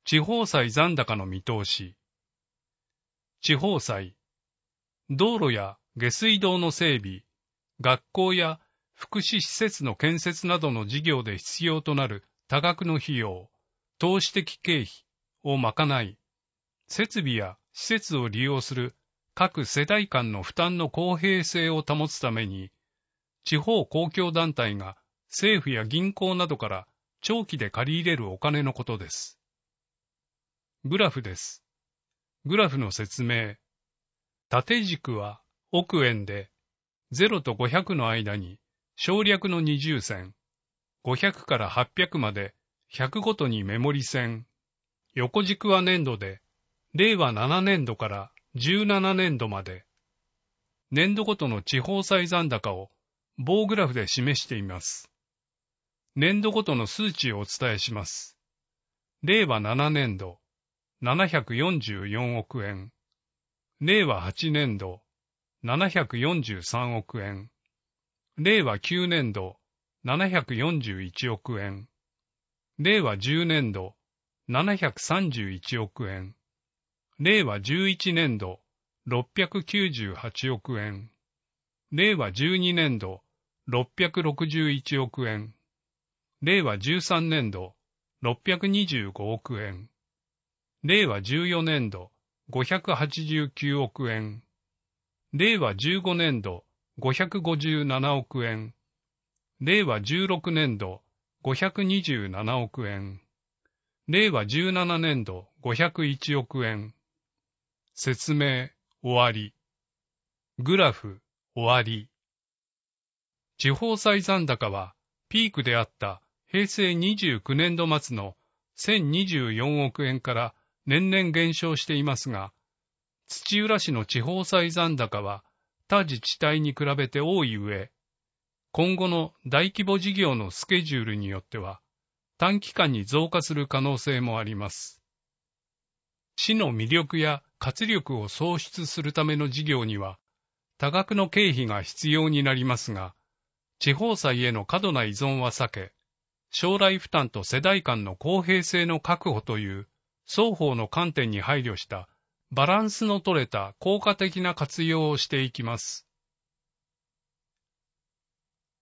地方債残高の見通し。地方債。道路や下水道の整備、学校や福祉施設の建設などの事業で必要となる多額の費用、投資的経費を賄い、設備や施設を利用する各世代間の負担の公平性を保つために、地方公共団体が政府や銀行などから長期で借り入れるお金のことです。グラフです。グラフの説明。縦軸は億円で、0と500の間に省略の20線、500から800まで100ごとに目盛り線、横軸は年度で、令和7年度から17年度まで、年度ごとの地方債残高を棒グラフで示しています。年度ごとの数値をお伝えします。令和7年度、744億円。令和8年度、743億円。令和9年度、741億円。令和10年度、731億円。令和11年度、698億円。令和12年度、661億円。令和13年度、625億円。令和14年度、589億円。令和15年度、557億円。令和16年度、527億円。令和17年度、501億円。説明、終わり。グラフ、終わり。地方債残高は、ピークであった平成29年度末の1024億円から年々減少していますが、土浦市の地方債残高は他自治体に比べて多い上、今後の大規模事業のスケジュールによっては短期間に増加する可能性もあります。市の魅力や活力を創出するための事業には多額の経費が必要になりますが、地方債への過度な依存は避け、将来負担と世代間の公平性の確保という双方の観点に配慮したバランスの取れた効果的な活用をしていきます。